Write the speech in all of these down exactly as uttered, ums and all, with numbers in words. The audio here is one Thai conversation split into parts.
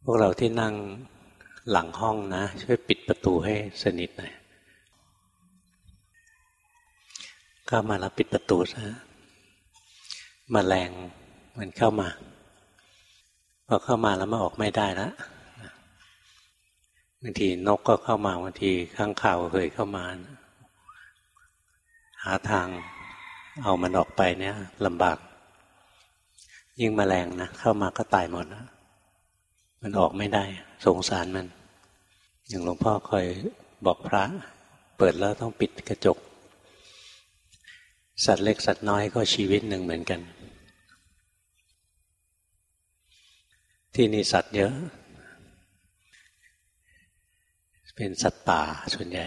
วกเราที่นั่งหลังห้องนะช่วยปิดประตูให้สนิทหน่อยเข้ามาแล้วปิดประตูซะแมลงมันเข้ามาพอเข้ามาแล้วมาออกไม่ได้แล้วบางทีนกก็เข้ามาบางทีข้างข่าวเคยเข้ามาหาทางเอามันออกไปเนี่ยลำบากยิ่งแมลงนะเข้ามาก็ตายหมดนะมันออกไม่ได้สงสารมันอย่างหลวงพ่อคอยบอกพระเปิดแล้วต้องปิดกระจกสัตว์เล็กสัตว์น้อยก็ชีวิตหนึ่งเหมือนกันที่นี่สัตว์เยอะเป็นสัตว์ป่าส่วนใหญ่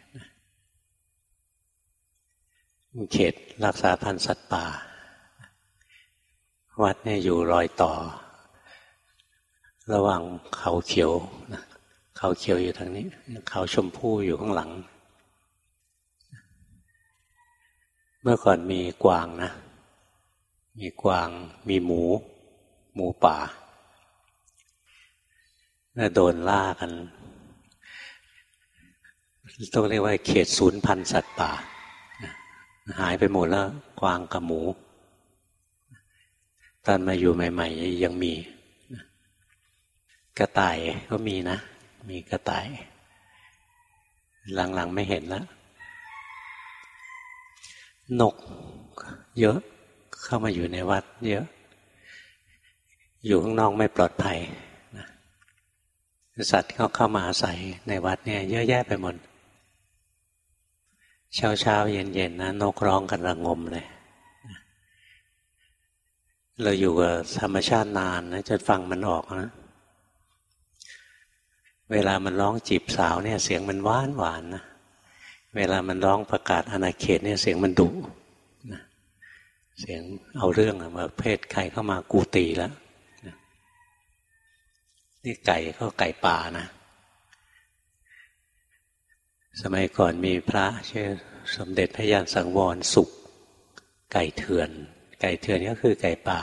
เขตรักษาพันธุ์สัตว์ป่าวัดเนี่ยอยู่รอยต่อระหว่างเขาเขียวนะเขาเขียวอยู่ทางนี้เขาชมพู่อยู่ข้างหลังเมื่อก่อนมีกวางนะมีกวางมีหมูหมูป่าแล้วโดนล่ากันต้องเรียกว่าเขตศูนย์พันธุ์สัตว์ป่าหายไปหมดแล้วกวางกับหมูตอนมาอยู่ใหม่ๆยังมีกระต่ายก็มีนะมีกระต่ายหลังๆไม่เห็นแล้วนกเยอะเข้ามาอยู่ในวัดเยอะอยู่ข้างนอกไม่ปลอดภัยนะสัตว์เขาเข้ามาอาศัยในวัดเนี่ยเยอะแยะไปหมดเช้าเช้าเย็นเย็นนะนกร้องกันระงมเลยเราอยู่กับธรรมชาตินานนะจนฟังมันออกนะเวลามันร้องจีบสาวเนี่ยเสียงมันหวานหวานนะเวลามันร้องประกาศอาณาเขตเนี่ยเสียงมันดุนะเสียงเอาเรื่องมาเพศใครเข้ามากูตีแล้วนะนี่ไก่ก็ไก่ป่านะสมัยก่อนมีพระชื่อสมเด็จพระยานสังวรสุขไก่เถื่อนไก่เถื่อนก็คือไก่ป่า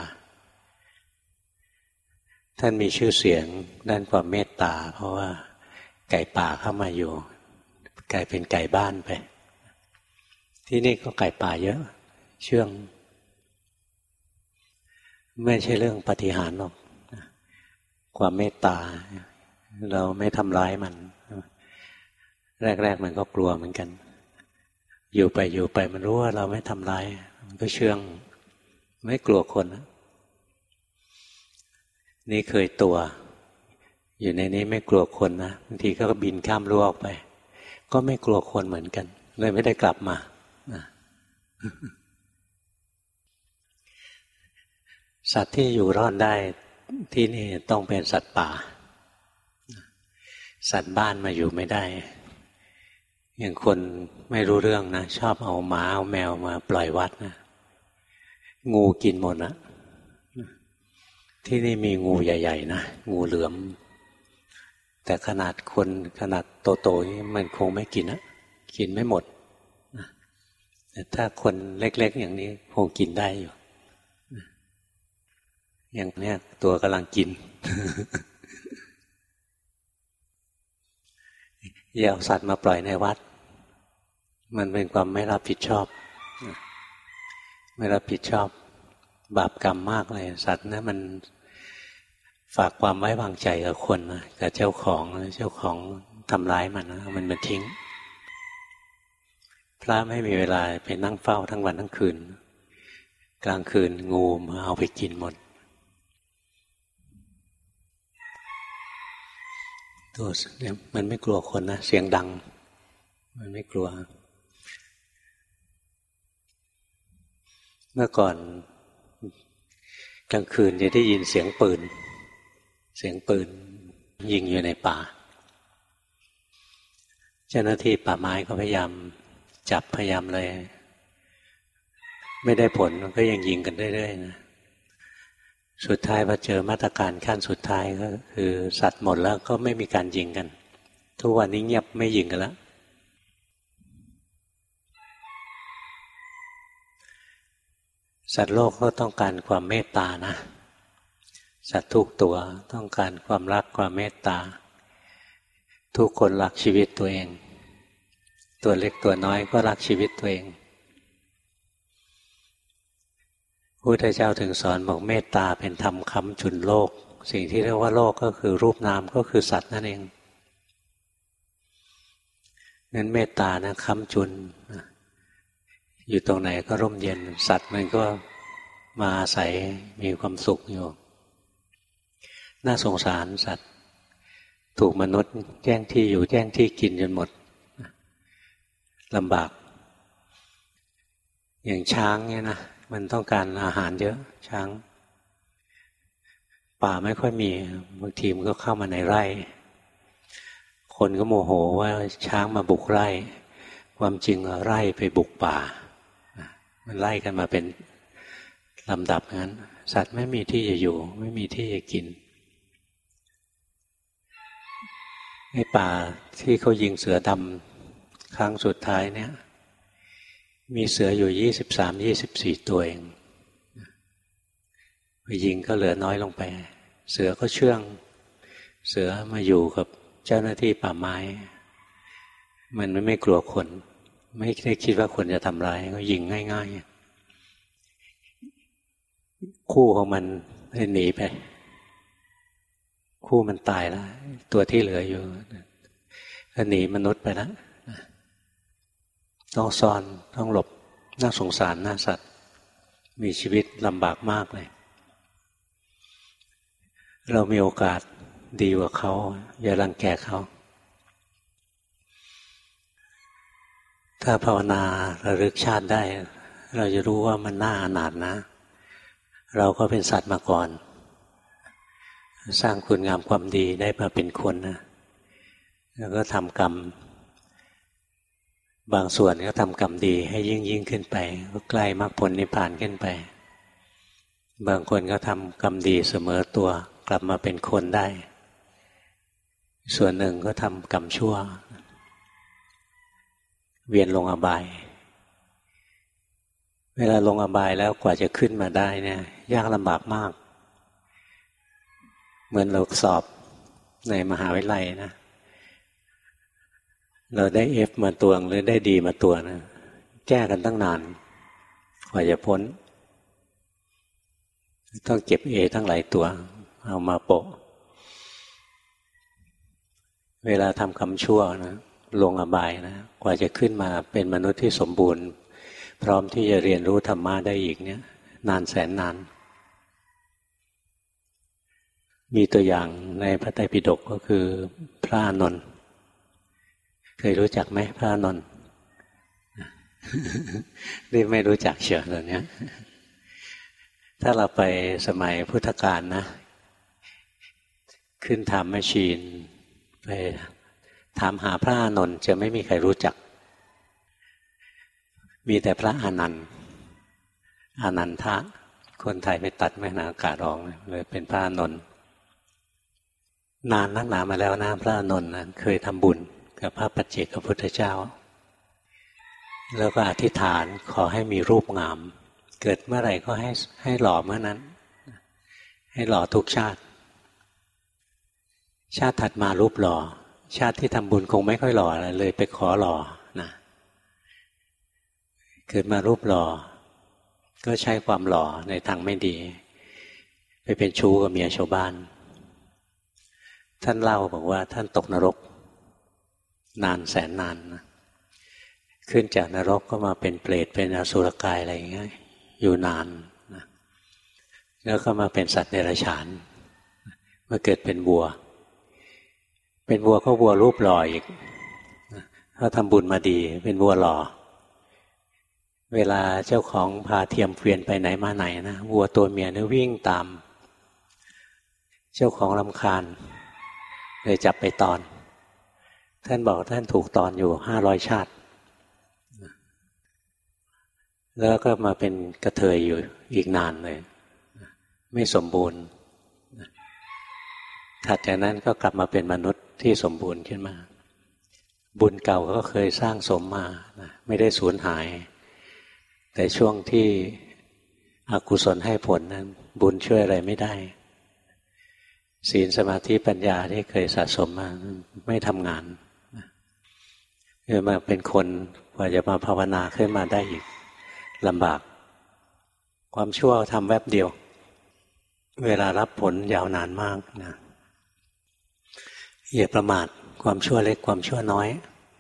ท่านมีชื่อเสียงด้านความเมตตาเพราะว่าไก่ป่าเข้ามาอยู่กลายเป็นไก่บ้านไปที่นี่ก็ไก่ป่าเยอะเชื่องไม่ใช่เรื่องปาฏิหาริย์หรอกความเมตตาเราไม่ทำร้ายมันแรกๆมันก็กลัวเหมือนกันอยู่ไปอยู่ไปมันรู้ว่าเราไม่ทำร้ายมันก็เชื่องไม่กลัวคนนะนี่เคยตัวอยู่ในนี้ไม่กลัวคนนะบางทีก็บินข้ามรั้วออกไปก็ไม่กลัวคนเหมือนกันเลยไม่ได้กลับมาสัตว์ที่อยู่รอดได้ที่นี่ต้องเป็นสัตว์ป่าสัตว์บ้านมาอยู่ไม่ได้อย่างคนไม่รู้เรื่องนะชอบเอาหมาเอาแมวมาปล่อยวัดนะงูกินหมดนะที่นี่มีงูใหญ่ๆนะงูเหลือมแต่ขนาดคนขนาดโตๆนี่มันคงไม่กินนะกินไม่หมดแต่ถ้าคนเล็กๆอย่างนี้คงกินได้อยู่อย่างเนี้ยตัวกำลังกิน อย่าเอาสัตว์มาปล่อยในวัดมันเป็นความไม่รับผิดชอบไม่รับผิดชอบบาปกรรมมากเลยสัตว์นะมันฝากความไว้วางใจกับคนนะกับเจ้าของเจ้าของทำร้ายมันนะมันมันทิ้งพระไม่มีเวลาไปนั่งเฝ้าทั้งวันทั้งคืนกลางคืนงูมาเอาไปกินหมดตัวเนี่ยมันไม่กลัวคนนะเสียงดังมันไม่กลัวเมื่อก่อนกลางคืนจะได้ยินเสียงปืนเสียงปืนยิงอยู่ในป่าเจ้าหน้าที่ป่าไม้ก็พยายามจับพยายามเลยไม่ได้ผลมันก็ยังยิงกันเรื่อยๆนะสุดท้ายพอเจอมาตรการขั้นสุดท้ายก็คือสัตว์หมดแล้วก็ไม่มีการยิงกันทุกวันนี้เงียบไม่ยิงกันแล้วสัตว์โลกก็ต้องการความเมตตานะสัตว์ทุกตัวต้องการความรักความเมตตาทุกคนรักชีวิตตัวเองตัวเล็กตัวน้อยก็รักชีวิตตัวเองพระพุทธเจ้าถึงสอนบอกเมตตาเป็นธรรมค้ำจุนโลกสิ่งที่เรียกว่าโลกก็คือรูปนามก็คือสัตว์นั่นเองงั้นเมตตานะค้ำจุนอยู่ตรงไหนก็ร่มเย็นสัตว์มันก็มาอาศัยมีความสุขอยู่น่าสงสารสัตว์ถูกมนุษย์แย่งที่อยู่แย่งที่กินจนหมดลำบากอย่างช้างเนี่ยนะมันต้องการอาหารเยอะช้างป่าไม่ค่อยมีบางทีมันก็เข้ามาในไร่คนก็โมโหว่าช้างมาบุกไร่ความจริงไร่ไปบุกป่ามันไล่กันมาเป็นลำดับงั้นสัตว์ไม่มีที่จะอยู่ไม่มีที่จะกินไอ้ป่าที่เขายิงเสือดำครั้งสุดท้ายเนี่ยมีเสืออยู่ยี่สิบสามยี่สิบสี่ตัวเองไปยิงก็เหลือน้อยลงไปเสือก็เชื่องเสือมาอยู่กับเจ้าหน้าที่ป่าไม้มันไม่กลัวคนไม่ได้คิดว่าคนจะทำร้ายก็ยิงง่ายๆคู่ของมันหนีไปคู่มันตายแล้วตัวที่เหลืออยู่ก็หนีมนุษย์ไปแล้วต้องซ่อนต้องหลบน่าสงสารน่าสัตว์มีชีวิตลำบากมากเลยเรามีโอกาสดีกว่าเขาอย่ารังแกเขาถ้าภาวนาระลึกชาติได้เราจะรู้ว่ามันน่าอนาถนะเราก็เป็นสัตว์มาก่อนสร้างคุณงามความดีได้มาเป็นคนนะแล้วก็ทำกรรมบางส่วนก็ทำกรรมดีให้ยิ่งยิ่งขึ้นไปก็ใกล้มรรคผลนิพพานขึ้นไปบางคนก็ทำกรรมดีเสมอตัวกลับมาเป็นคนได้ส่วนหนึ่งก็ทำกรรมชั่วเวียนลงอบายเวลาลงอบายแล้วกว่าจะขึ้นมาได้เนี่ยยากลำบากมากเหมือนเราสอบในมหาวิทยาลัยนะเราได้เอฟมาตัวหรือได้ดีมาตัวนะแก้กันตั้งนานกว่าจะพ้นต้องเก็บเอทั้งหลายตัวเอามาโปะเวลาทำกรรมชั่วนะลงอบายนะกว่าจะขึ้นมาเป็นมนุษย์ที่สมบูรณ์พร้อมที่จะเรียนรู้ธรรมะได้อีกเนี่ยนานแสนนานมีตัวอย่างในพระไตรปิฎกก็คือพระอานนท์เคยรู้จักไหมพระอานนท์นี่ไม่รู้จักเชียวตอนนี้ถ้าเราไปสมัยพุทธกาลนะขึ้นไทม์แมชชีนไปถามหาพระอานนท์จะไม่มีใครรู้จักมีแต่พระอานันต์อานันทะคนไทยไปตัดแม่นาอากาศออกเลยเป็นพระอานนท์นานนักหนามาแล้วนะพระอานนท์นะเคยทำบุญกับพระปัจเจกพุทธเจ้าแล้วก็อธิษฐานขอให้มีรูปงามเกิดเมื่อไหร่ก็ให้ให้หล่อเมื่อนั้นให้หล่อทุกชาติชาติถัดมารูปหล่อชาติที่ทำบุญคงไม่ค่อยหล่ออะไรเลยไปขอหล่อนะเกิดมารูปหล่อก็ใช้ความหล่อในทางไม่ดีไปเป็นชู้กับเมียชาวบ้านท่านเล่าบอกว่าท่านตกนรกนานแสนนานนะขึ้นจากนรกก็มาเป็นเปรตเป็นอสุรกายอะไรอย่างเงี้ยอยู่นานนะแล้วก็มาเป็นสัตว์เดรัจฉานมาเกิดเป็นวัวเป็นวัวก็วัวรูปหล่ออีกเขาทำบุญมาดีเป็นวัวหล่อเวลาเจ้าของพาเทียมเกวียนไปไหนมาไหนนะวัวตัวเมียเนี่ยวิ่งตามเจ้าของรำคาญเลยจับไปตอนท่านบอกท่านถูกตอนอยู่ห้าร้อยชาติแล้วก็มาเป็นกระเทยอยู่อีกนานเลยไม่สมบูรณ์ถัดจากนั้นก็กลับมาเป็นมนุษย์ที่สมบูรณ์ขึ้นมาบุญเก่าก็เคยสร้างสมมาไม่ได้สูญหายแต่ช่วงที่อกุศลให้ผลนั้นบุญช่วยอะไรไม่ได้ศีลสมาธิปัญญาที่เคยสะสมมาไม่ทำงานคือมาเป็นคนกว่าจะมาภาวนาขึ้นมาได้อีกลำบากความชั่วทำแวบเดียวเวลารับผลยาวนานมากนะอย่าประมาทความชั่วเล็กความชั่วน้อย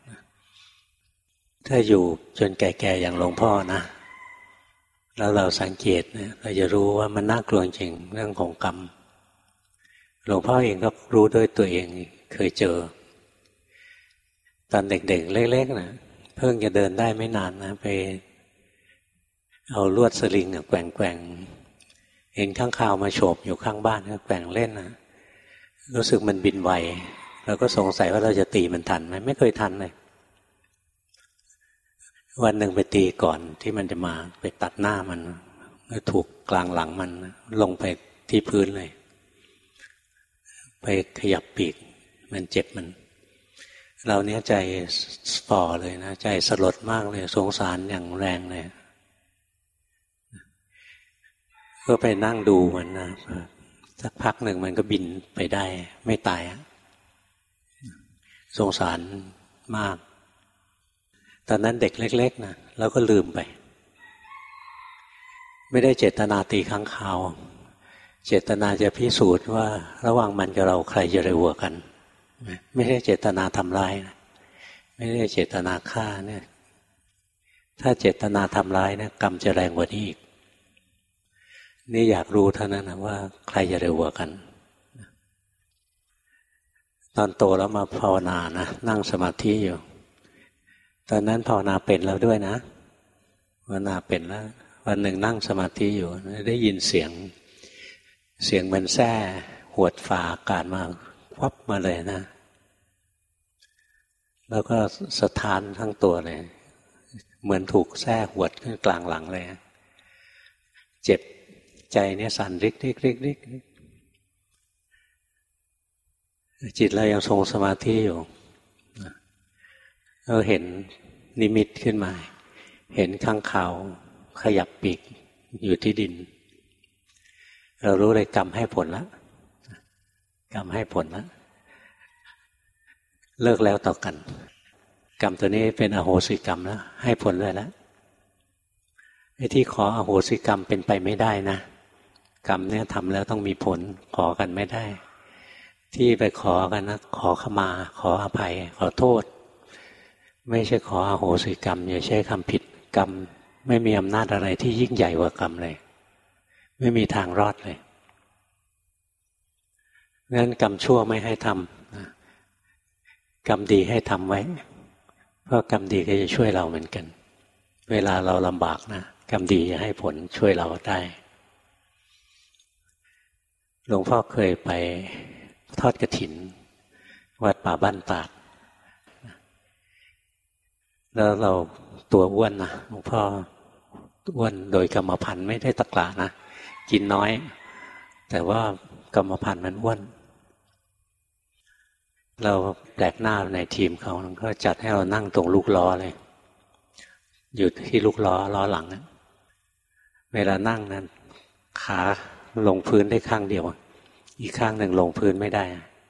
ถ้าอยู่จนแก่ๆอย่างหลวงพ่อนะแล้วเราสังเกตเนี่ยเราจะรู้ว่ามันน่ากลัวจริงเรื่องของกรรมหลวงพ่อเองก็รู้ด้วยตัวเองเคยเจอตอนเด็กๆเล็กๆนะเพิ่งจะเดินได้ไม่นานนะไปเอาลวดสลิงแกว่งๆเห็นข้างคาวมาโฉบอยู่ข้างบ้านก็แกว่งเล่นนะรู้สึกมันบินไวเราก็สงสัยว่าเราจะตีมันทันไหมไม่เคยทันเลยวันหนึ่งไปตีก่อนที่มันจะมาไปตัดหน้ามันแล้วถูกกลางหลังมันลงไปที่พื้นเลยไปขยับปีกมันเจ็บมันเราเนี้ยใจฝ่อเลยนะใจสลดมากเลยสงสารอย่างแรงเลยก็ไปนั่งดูมันนะสักพักหนึ่งมันก็บินไปได้ไม่ตายสงสารมากตอนนั้นเด็กเล็กๆนะแล้วก็ลืมไปไม่ได้เจตนาตีค้างคาวเจตนาจะพิสูจน์ว่าระหว่างมันกับเราใครจะเร็วกว่ากันไม่ได้เจตนาทำร้ายนะไม่ได้เจตนาฆ่าเนี่ยถ้าเจตนาทำร้ายเนี่ยกรรมจะแรงกว่านี้อีกนี่อยากรู้เท่านั้นนะว่าใครจะเร็วกว่ากันตอนโตแล้วมาภาวนานะนั่งสมาธิอยู่ตอนนั้นภาวนาเป็นแล้วด้วยนะภาวนาเป็นแล้ววันหนึ่งนั่งสมาธิอยู่ได้ยินเสียงเสียงมันแส้หวดฝ่าอากาศมาวับมาเลยนะแล้วก็สะท้านทั้งตัวเลยเหมือนถูกแส้หวดขึ้นกลางหลังเลยเจ็บใจเนี่ยสั่นริกริกริกริกจิตเรายังทรงสมาธิอยู่เราเห็นนิมิตขึ้นมาเห็นข้างคาวขยับปีกอยู่ที่ดินเรารู้เลยกรรมให้ผลแล้วกรรมให้ผลแล้วเลิกแล้วต่อกันกรรมตัวนี้เป็นอโหสิกรรมแล้วให้ผลเลยแล้วไอ้ที่ขออโหสิกรรมเป็นไปไม่ได้นะกรรมเนี่ยทำแล้วต้องมีผลขอกันไม่ได้ที่ไปขอกันนะขอขมาขออภัยขอโทษไม่ใช่ขออโหสิกรรมอย่าใช้คำผิดกรรมไม่มีอำนาจอะไรที่ยิ่งใหญ่กว่ากรรมเลยไม่มีทางรอดเลยงั้นกรรมชั่วไม่ให้ทำกรรมดีให้ทำไว้เพราะกรรมดีก็จะช่วยเราเหมือนกันเวลาเราลำบากนะกรรมดีจะให้ผลช่วยเราได้หลวงพ่อเคยไปทอดกฐินวัดป่าบ้านตาดแล้วเราตัวอ้วนนะหลวงพ่ออ้วนโดยกรรมพันธุ์ไม่ได้ตะกละนะกินน้อยแต่ว่ากรรมพันธุ์มันอ้วนเราแปลกหน้าในทีมเขาก็จัดให้เรานั่งตรงลูกล้อเลยอยู่ที่ลูกล้อล้อหลังนะเวลานั่งนั้นขาลงพื้นได้ข้างเดียวอีกข้างหนึ่งลงพื้นไม่ได้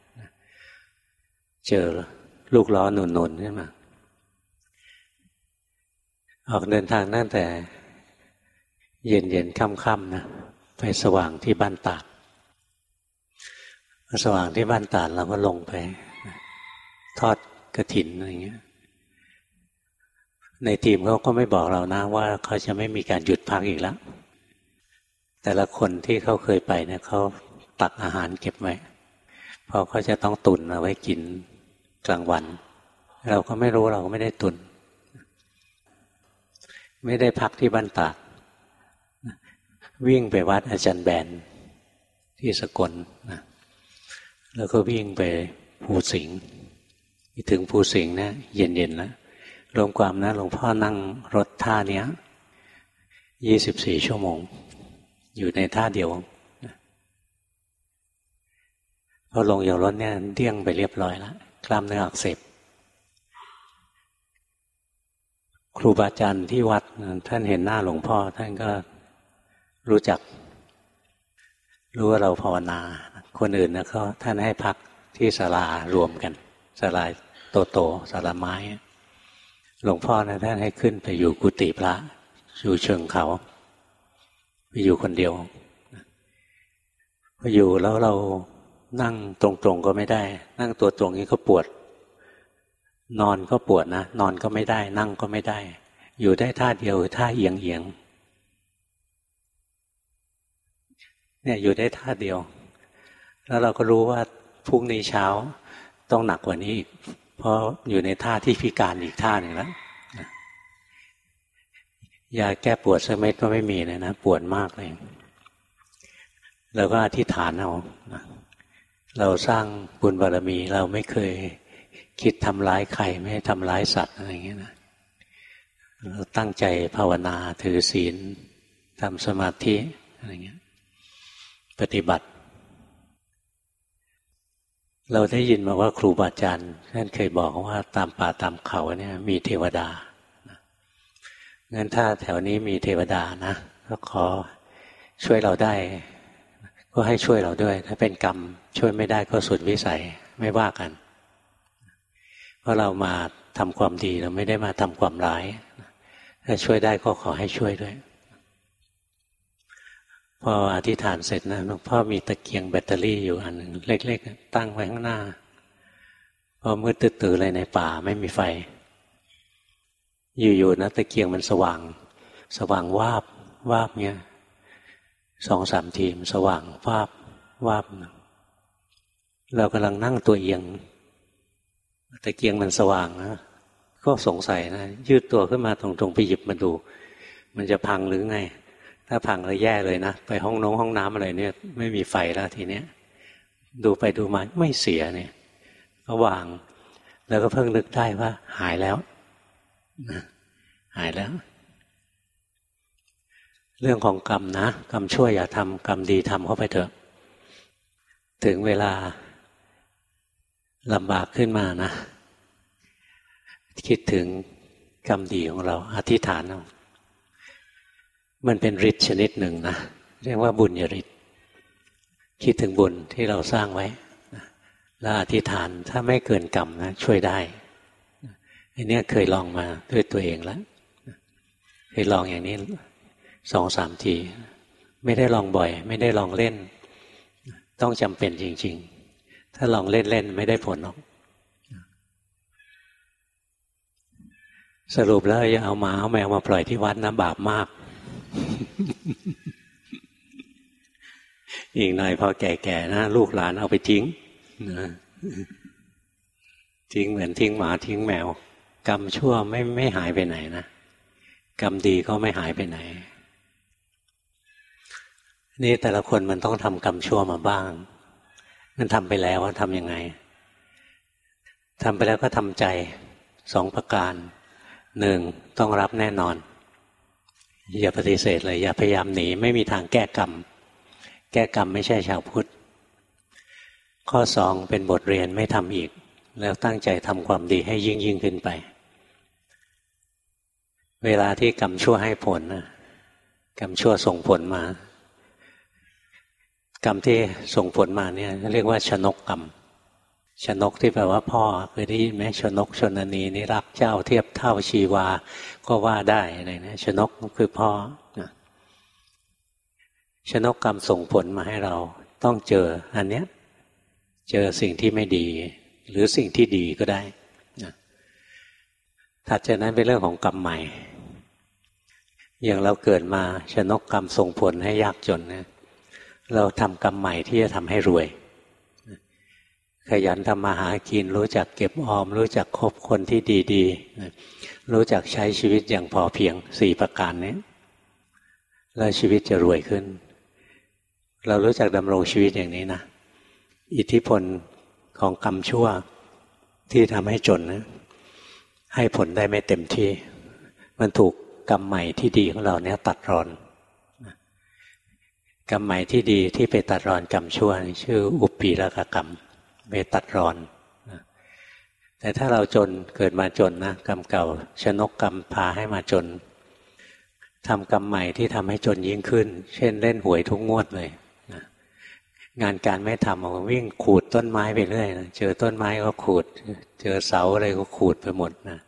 เจอลูกล้อหนุนๆขึ้นมาออกเดินทางตั้งแต่เย็นๆค่ำๆนะไปสว่างที่บ้านตาดสว่างที่บ้านตาดเราก็ลงไปทอดกฐินอะไรเงี้ยในทีมเขาก็ไม่บอกเรานะว่าเขาจะไม่มีการหยุดพักอีกแล้วแต่ละคนที่เขาเคยไปเนี่ยเขาตักอาหารเก็บไว้เพราะเขาจะต้องตุนเอาไว้กินกลางวันเราก็ไม่รู้เราก็ไม่ได้ตุนไม่ได้พักที่บ้านตาดวิ่งไปวัดอาจารย์แบนที่สกลนะแล้วก็วิ่งไปภูสิงห์ถึงภูสิงห์นะเย็นๆแล้วรวมความนะหลวงพ่อนั่งรถท่าเนี้ยยี่สิบสี่ชั่วโมงอยู่ในท่าเดียวพอลงจากรถเนี่ยเดี้ยงไปเรียบร้อยแล้วกล้ามเนื้ออักเสบครูบาอาจารย์ที่วัดท่านเห็นหน้าหลวงพ่อท่านก็รู้จักรู้ว่าเราภาวนาคนอื่นนะเขาท่านให้พักที่ศาลารวมกันศาลาโตๆศาลาไม้หลวงพ่อนะท่านให้ขึ้นไปอยู่กุฏิพระอยู่เชิงเขาไปอยู่คนเดียวพออยู่แล้วเรานั่งตรงๆก็ไม่ได้นั่งตัวตรงนี้ก็ปวดนอนก็ปวดนะนอนก็ไม่ได้นั่งก็ไม่ได้อยู่ได้ท่าเดียวท่าเอียงเอียงเนี่ยอยู่ได้ท่าเดียวแล้วเราก็รู้ว่าพรุ่งนี้เช้าต้องหนักกว่านี้อีกเพราะอยู่ในท่าที่พิการอีกท่าหนึ่งแล้วยาแก้ปวดสักเม็ดก็ไม่มีเลยนะปวดมากเลยเราก็อธิษฐานเอาเราสร้างบุญบารมีเราไม่เคยคิดทำร้ายใครไม่ทำร้ายสัตว์อะไรอย่างเงี้ยนะเราตั้งใจภาวนาถือศีลทำสมาธิอะไรเงี้ยปฏิบัติเราได้ยินมาว่าครูบาอาจารย์ท่านเคยบอกว่าตามป่าตามเขาเนี่ยมีเทวดางั้นถ้าแถวนี้มีเทวดานะก็ขอช่วยเราได้ก็ให้ช่วยเราด้วยถ้าเป็นกรรมช่วยไม่ได้ก็สุดวิสัยไม่ว่ากันเพราะเรามาทำความดีเราไม่ได้มาทำความร้ายถ้าช่วยได้ก็ขอให้ช่วยด้วยพออธิษฐานเสร็จนะหลวงพ่อมีตะเกียงแบตเตอรี่อยู่อันหนึ่งเล็กๆตั้งไว้ข้างหน้าพอมืดตื้อๆเลยในป่าไม่มีไฟอยู่ๆนะตะเกียงมันสว่างสว่างวาบวาบเงี้ยสองสามทีมสว่างวาบวาบเรากำลังนั่งตัวเอียงตะเกียงมันสว่างนะก็สงสัยนะยืดตัวขึ้นมาตรงๆไปหยิบมาดูมันจะพังหรือไงถ้าพังแล้วแย่เลยนะไปห้องน้องห้องน้ำอะไรเนี่ยไม่มีไฟแล้วทีเนี้ยดูไปดูมาไม่เสียเนี่ยก็วางแล้วก็เพิ่งนึกได้ว่าหายแล้วนะหายแล้วเรื่องของกรรมนะกรรมชั่วอย่าทำกรรมดีทำเข้าไปเถอะถึงเวลาลำบากขึ้นมานะคิดถึงกรรมดีของเราอธิษฐานเอามันเป็นฤทธิ์ชนิดหนึ่งนะเรียกว่าบุญญาฤทธิ์คิดถึงบุญที่เราสร้างไว้แล้วอธิษฐานถ้าไม่เกินกรรมนะช่วยได้อันนี้เคยลองมาด้วยตัวเองแล้วเคยลองอย่างนี้สองสามทีไม่ได้ลองบ่อยไม่ได้ลองเล่นต้องจำเป็นจริงๆถ้าลองเล่นๆไม่ได้ผลหรอกสรุปแล้วอย่าเอาหมาเอาแมวมาปล่อยที่วัดนะบาปมากอีกหน่อยพอแก่ๆนะลูกหลานเอาไปทิ้งนะทิ้งเหมือนทิ้งหมาทิ้งแมวกรรมชั่วไม่ไม่หายไปไหนนะกรรมดีก็ไม่หายไปไหนนี่แต่ละคนมันต้องทำกรรมชั่วมาบ้างมันทำไปแล้วทำยังไงทำไปแล้วก็ทำใจสองประการหนึ่งต้องรับแน่นอนอย่าปฏิเสธเลยอย่าพยายามหนีไม่มีทางแก้กรรมแก้กรรมไม่ใช่ชาวพุทธข้อสองเป็นบทเรียนไม่ทำอีกแล้วตั้งใจทำความดีให้ยิ่งยิ่งขึ้นไปเวลาที่กรรมชั่วให้ผลนะกรรมชั่วส่งผลมากรรมที่ส่งผลมาเนี่ยเรียกว่าชนกกรรมชนกที่แปลว่าพ่อเคยได้ยินไหมชนกชนนีนี่รักเจ้าเทียบเท่าชีวาก็ว่าได้อะไรนะชนกคือพ่อนะชนกกรรมส่งผลมาให้เราต้องเจออันเนี้ยเจอสิ่งที่ไม่ดีหรือสิ่งที่ดีก็ได้นะถัดจากนั้นเป็นเรื่องของกรรมใหม่อย่างเราเกิดมาชนกกรรมส่งผลให้ยากจนนะเราทำกรรมใหม่ที่จะทำให้รวยขยันทำมาหากินรู้จักเก็บออมรู้จักคบคนที่ดีๆรู้จักใช้ชีวิตอย่างพอเพียงสี่ประการนี้แล้วชีวิตจะรวยขึ้นเรารู้จักดำรงชีวิตอย่างนี้นะอิทธิพลของกรรมชั่วที่ทำให้จนนะให้ผลได้ไม่เต็มที่มันถูกกรรมใหม่ที่ดีของเราเนี่ยตัดรอนกรรมใหม่ที่ดีที่ไปตัดรอนกรรมชั่วชื่ออุปปีรกกรรมไปตัดรอนแต่ถ้าเราจนเกิดมาจนนะกรรมเก่าชนกกรรมพาให้มาจนทำกรรมใหม่ที่ทำให้จนยิ่งขึ้นเช่นเล่นหวยทุกงวดเลยนะงานการไม่ทำเอาวิ่งขูดต้นไม้ไปเรื่อยนะเจอต้นไม้ก็ขูดเจอเสาอะไรก็ขูดไปหมดนะ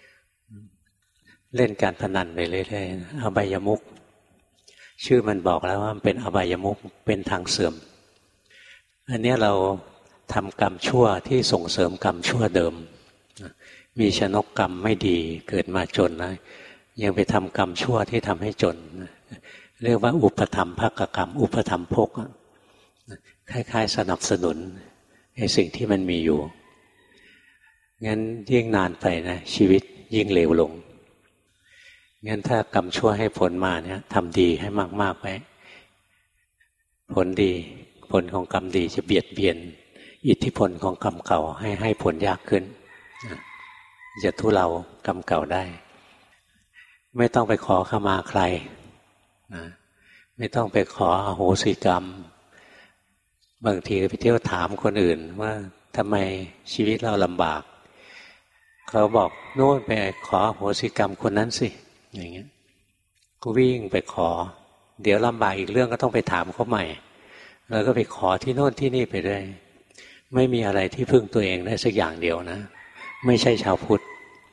เล่นการพนันไปเรื่อยๆอบายมุขชื่อมันบอกแล้วว่ามันเป็นอบายมุขเป็นทางเสื่อมอันนี้เราทำกรรมชั่วที่ส่งเสริมกรรมชั่วเดิมมีชนกกรรมไม่ดีเกิดมาจนนะยังไปทำกรรมชั่วที่ทำให้จนเรียกว่าอุปธรรมภกกรรมอุปธรรมภกคล้ายๆสนับสนุนไอ้สิ่งที่มันมีอยู่งั้นยิ่งนานไปนะชีวิตยิ่งเลวลงงั้นถ้ากรรมชั่วให้ผลมาเนี่ยทำดีให้มากๆไว้ผลดีผลของกรรมดีจะเบียดเบียนอิทธิพลของกรรมเก่าให้ให้ผลยากขึ้นจะทุเลากรรมเก่าได้ไม่ต้องไปขอขมาใครนะไม่ต้องไปขออโหสิกรรมบางทีไปเที่ยวถามคนอื่นว่าทำไมชีวิตเราลำบากเขาบอกโน่นไปขออโหสิกรรมคนนั้นสิอย่างเงี้ยก็วิ่งไปขอเดี๋ยวลำบากอีกเรื่องก็ต้องไปถามเขาใหม่แล้วก็ไปขอที่โน่นที่นี่ไปด้วยไม่มีอะไรที่พึ่งตัวเองได้สักอย่างเดียวนะไม่ใช่ชาวพุทธ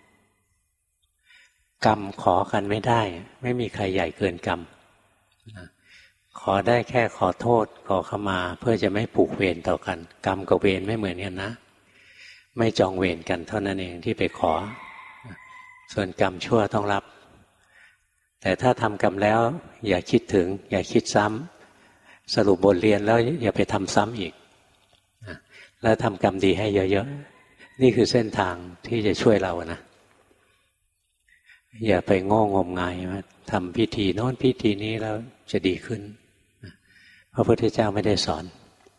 กรรมขอกันไม่ได้ไม่มีใครใหญ่เกินกรรมขอได้แค่ขอโทษขอขมาเพื่อจะไม่ผูกเวรต่อกันกรรมกับเวรไม่เหมือนกันนะไม่จองเวรกันเท่านั้นเองที่ไปขอส่วนกรรมชั่วต้องรับแต่ถ้าทำกรรมแล้วอย่าคิดถึงอย่าคิดซ้ำสรุปบทเรียนแล้วอย่าไปทำซ้ำอีกแล้วทำกรรมดีให้เยอะๆนี่คือเส้นทางที่จะช่วยเรานะอย่าไปโง่งมงายว่าทำพิธีโน้นพิธีนี้แล้วจะดีขึ้นพระพุทธเจ้าไม่ได้สอน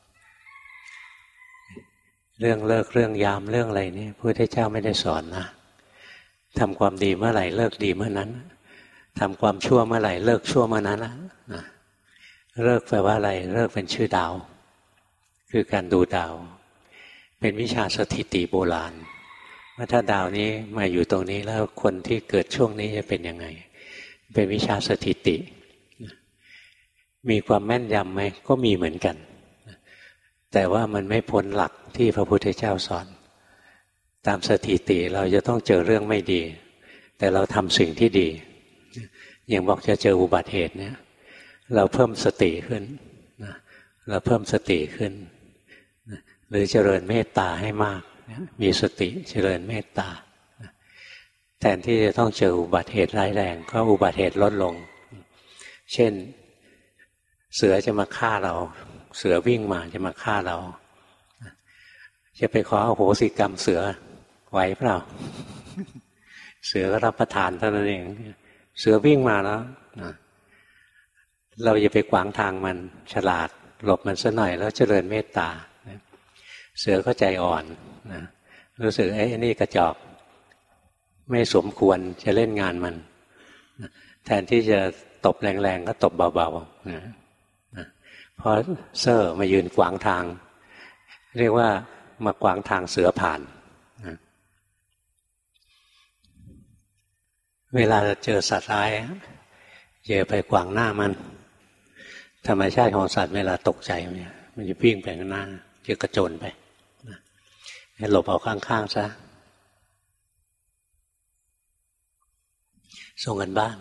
เรื่องเลิกเรื่องยามเรื่องอะไรนี่พระพุทธเจ้าไม่ได้สอนนะทำความดีเมื่อไหร่เลิกดีเมื่อนั้นทำความชั่วเมื่อไหร่เลิกชั่วเมื่อนั้นนะเลิกแปลว่าอะไรเลิกเป็นชื่อดาวคือการดูดาวเป็นวิชาสถิติโบราณว่าถ้าดาวนี้มาอยู่ตรงนี้แล้วคนที่เกิดช่วงนี้จะเป็นยังไงเป็นวิชาสถิติมีความแม่นยำไหมก็มีเหมือนกันแต่ว่ามันไม่พ้นหลักที่พระพุทธเจ้าสอนตามสถิติเราจะต้องเจอเรื่องไม่ดีแต่เราทำสิ่งที่ดีอย่างบอกจะเจออุบัติเหตุเนี่ยเราเพิ่มสติขึ้นเราเพิ่มสติขึ้นหรือเจริญเมตตาให้มากมีสติเจริญเมตตาแทนที่จะต้องเจออุบัติเหตุร้ายแรงก็อุบัติเหตุลดลงเช่นเสือจะมาฆ่าเราเสือวิ่งมาจะมาฆ่าเราจะไปขออโหสิกรรมเสือไหวเปล่า เสือก็รับประทานเท่านั้นเองเสือวิ่งมาแล้วเราอย่าไปขวางทางมันฉลาดหลบมันซะหน่อยแล้วเจริญเมตตาเสือก็ใจอ่อนนะรู้สึกไอ้นี่กระจอกไม่สมควรจะเล่นงานมันแทนที่จะตบแรงๆก็ตบเบาๆนะเพราะเซอร์มายืนขวางทางเรียกว่ามาขวางทางเสือผ่านนะเวลาเจอสัตว์ร้ายอย่าไปขวางหน้ามันธรรมชาติของสัตว์เวลาตกใจเนี่ยมันจะวิ่งไปข้างหน้าจะกระโจนไปให้หลบเอาข้างๆซะส่งกันบ้าน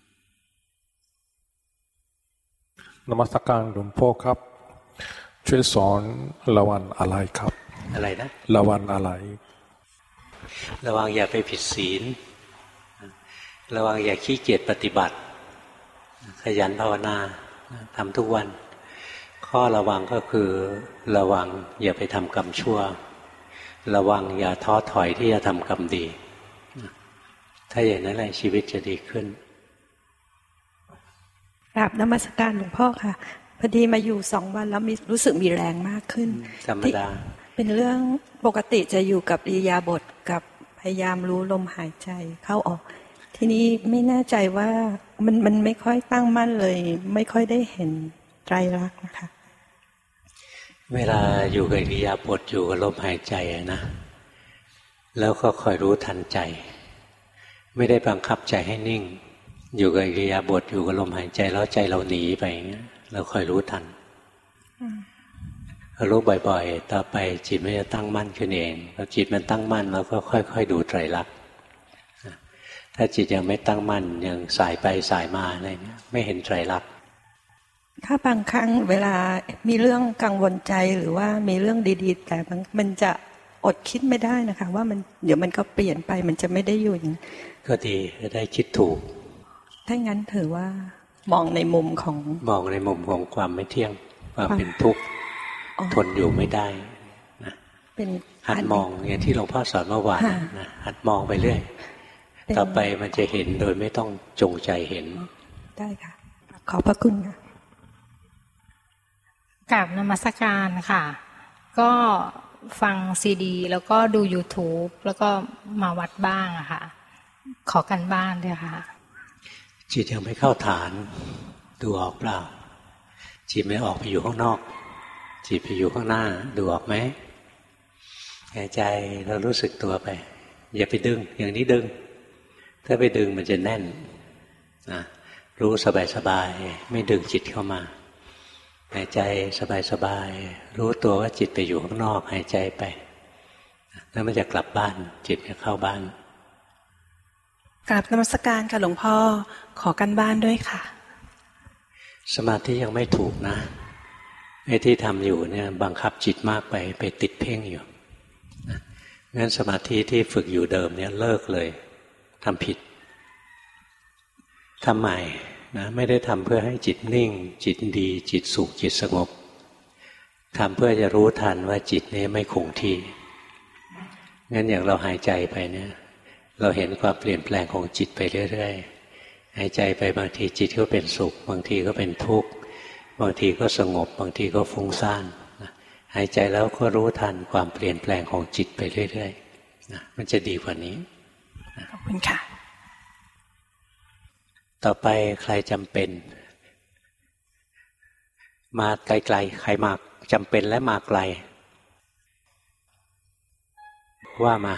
นมัสการหลวงพ่อครับช่วยสอนระวังอะไรครับอะไรนะระวังอะไรระวังอย่าไปผิดศีลระวังอย่าขี้เกียจปฏิบัติขยันภาวนาทำทุกวันข้อระวังก็คือระวังอย่าไปทำกรรมชั่วระวังอย่าท้อถอยที่จะทำกรรมดีถ้าอย่างนั้นแหละชีวิตจะดีขึ้นกราบนมัสการหลวงพ่อค่ะพอดีมาอยู่สองวันแล้วมีรู้สึกมีแรงมากขึ้นธรรมดาเป็นเรื่องปกติจะอยู่กับอิริยาบถกับพยายามรู้ลมหายใจเข้าออกทีนี้ไม่แน่ใจว่ามันมันไม่ค่อยตั้งมั่นเลยไม่ค่อยได้เห็นไตรลักษณ์นะคะเวลาอยู่กับอิริยาบถอยู่กับลมหายใจนะแล้วก็คอยรู้ทันใจไม่ได้บังคับใจให้นิ่งอยู่กับอิริยาบถอยู่กับลมหายใจแล้วใจเราหนีไปอย่างเงี้ยเราคอยรู้ทันรู้บ่อยๆต่อไปจิตมันจะตั้งมั่นขึ้นเองพอจิตมันตั้งมั่นเราก็ค่อยๆดูไตรลักษณ์ถ้าจิตยังไม่ตั้งมั่นยังสายไปสายมาอะไรเนี่ยไม่เห็นไตรลักษณ์ถ้าบางครั้งเวลามีเรื่องกังวลใจหรือว่ามีเรื่องดีๆแต่มันจะอดคิดไม่ได้นะคะว่ามันเดี๋ยวมันก็เปลี่ยนไปมันจะไม่ได้อยู่อย่างก็ดีจะได้คิดถูกถ้างั้นถือว่ามองในมุมของมองในมุมของความไม่เที่ยงความเป็นทุกข์ทนอยู่ไม่ได้นะเป็นหัดมองอย่างที่หลวงพ่อสอนเมื่อวานนะหัดมองไปเรื่อยต่อไปมันจะเห็นโดยไม่ต้องจงใจเห็นได้ค่ะขอบพระคุณค่ะกราบนมัสการค่ะก็ฟังซีดีแล้วก็ดู YouTube แล้วก็มาวัดบ้างอะค่ะขอกันบ้านด้วยค่ะจิตยังไม่เข้าฐานดูออกเปล่าจิตไม่ออกไปอยู่ข้างนอกจิตไปอยู่ข้างหน้าดูออกไหมหายใจเรารู้สึกตัวไปอย่าไปดึงอย่างนี้ดึงถ้าไปดึงมันจะแน่นนะรู้สบายๆไม่ดึงจิตเข้ามาหายใจสบายๆรู้ตัวว่าจิตไปอยู่ข้างนอกหายใจไปแล้วมันจะกลับบ้านจิตจะเข้าบ้านกราบนมัสการค่ะหลวงพ่อขอกันบ้านด้วยค่ะสมาธิยังไม่ถูกนะไอ้ที่ทำอยู่เนี่ยบังคับจิตมากไปไปติดเพ่งอยู่นะงั้นสมาธิที่ฝึกอยู่เดิมเนี่ยเลิกเลยทำผิดทำใหม่นะไม่ได้ทำเพื่อให้จิตนิ่งจิตดีจิตสุขจิตสงบทำเพื่อจะรู้ทันว่าจิตนี้ไม่คงที่งั้นอย่างเราหายใจไปเนี่ยเราเห็นความเปลี่ยนแปลงของจิตไปเรื่อยๆหายใจไปบางทีจิตก็เป็นสุขบางทีก็เป็นทุกข์บางทีก็สงบบางทีก็ฟุ้งซ่านนะหายใจแล้วก็รู้ทันความเปลี่ยนแปลงของจิตไปเรื่อยๆนะมันจะดีกว่านี้ขอบคุณค่ะต่อไปใครจำเป็นมาไกลๆใครมาจำเป็นและมาไกลว่ามา